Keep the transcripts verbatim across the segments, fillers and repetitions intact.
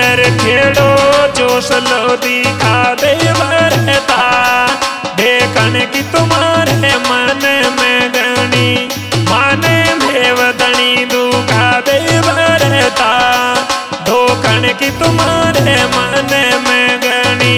बर खेड़ो चोसलो दिखा दे बरता देखन की तुम्हारे मन में गणी माने भेवदनी दुखा दे बरता धोखन की तुम्हारे मन में गणी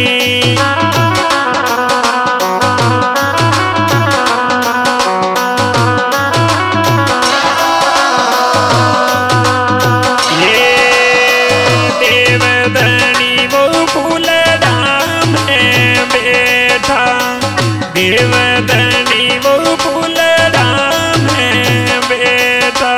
देवदनी वो फूल राम है बेटा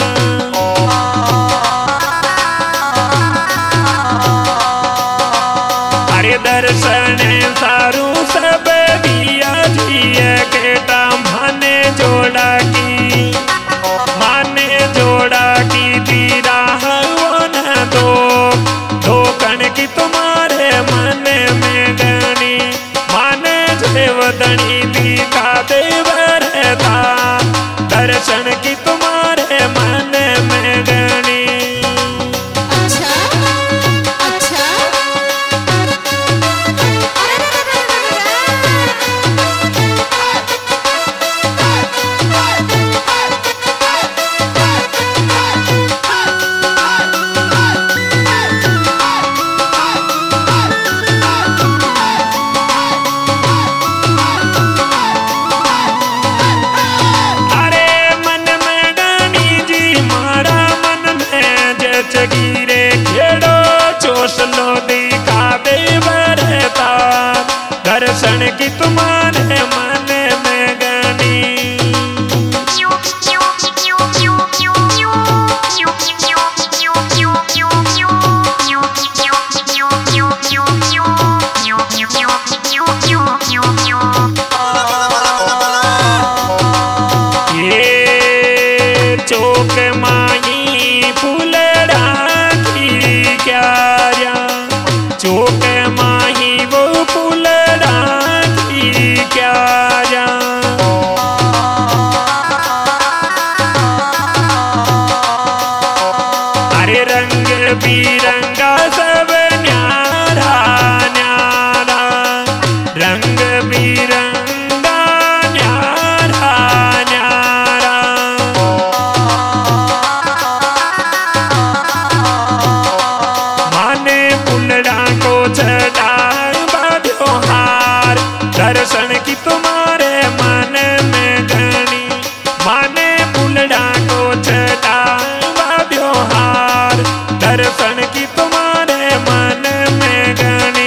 अरे दर्शन सारू सब दिया जिया केटा माने जोड़ा की माने जोड़ा की तीरा न दो धोकन की तुम्हारे मन में गणी माने देवदनी दिखा दे बरता दर्शन की तुम्हारे मन में गणी अच्छा अच्छा गिरे खेड़ो चोसलो दिखा दे बरता दर्शन की तुम्हारे मन में गणी ये चौक माई फूल चौक माही वो फूल राखी क्या जा अरे रंग बिरंगा सब न्यारा न्यारा रंग बिरंगा न्यारा न्यारा माने फुलड़ा को चढ़ाए बाध्यो हार दर्शन की तुम्हारे मन में गणी माने फुलड़ा को चढ़ाए बाध्यो हार दर्शन की तुम्हारे मन में गणी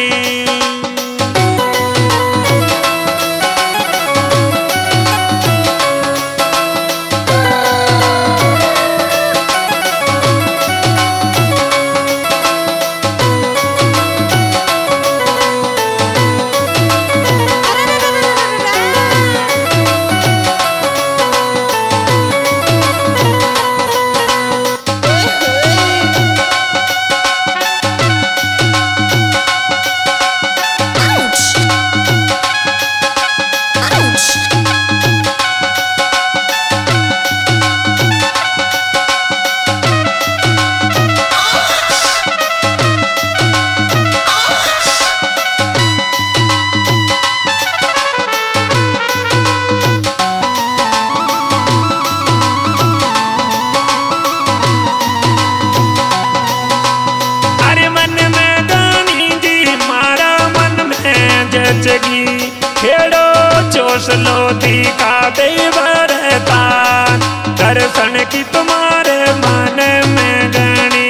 जगी खेड़ो चोसलो दिखा दे बरता दर्शन की तुम्हारे मन में गणी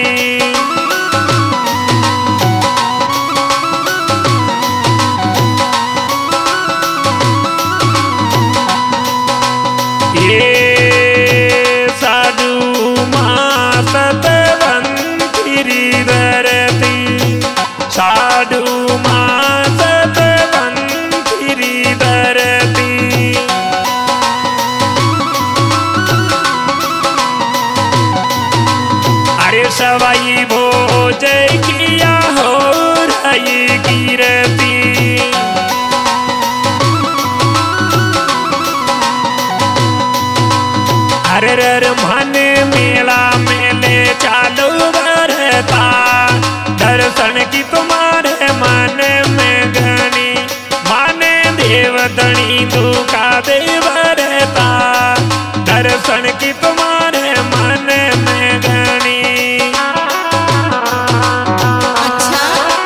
ये साधु माँ सतवंतिरी धरती साधु माँ सवाई भोज किया हो रही गिरती हर हर मन मेला मेले चालू भरता दर्शन दर्शन की तुम्हारे मन में घनी माने देव धनी दुखा देव रहता दर्शन की तुम्हारे मन में घनी अच्छा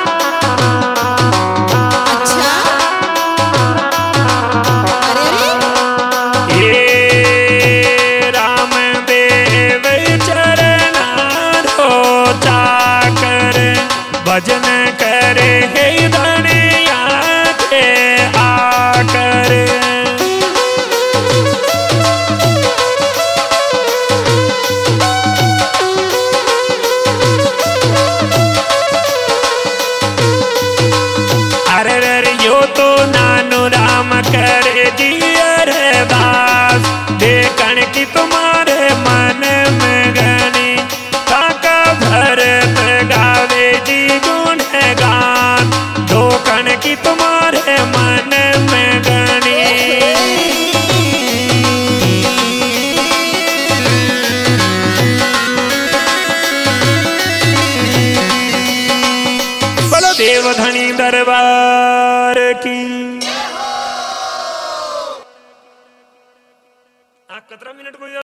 अच्छा अरे अरे ये राम देव चरण चाकर भजन करे हे धनिया के आकर अरे रे यो तो नानु राम करे जी अरदास देखण की तुम्हारे मन में घनी ताका भरत गावे जी गुण गान दोकण की तुम्हारे मन में घनी बोलो देव धनी दरबार की आ कतरा मिनट को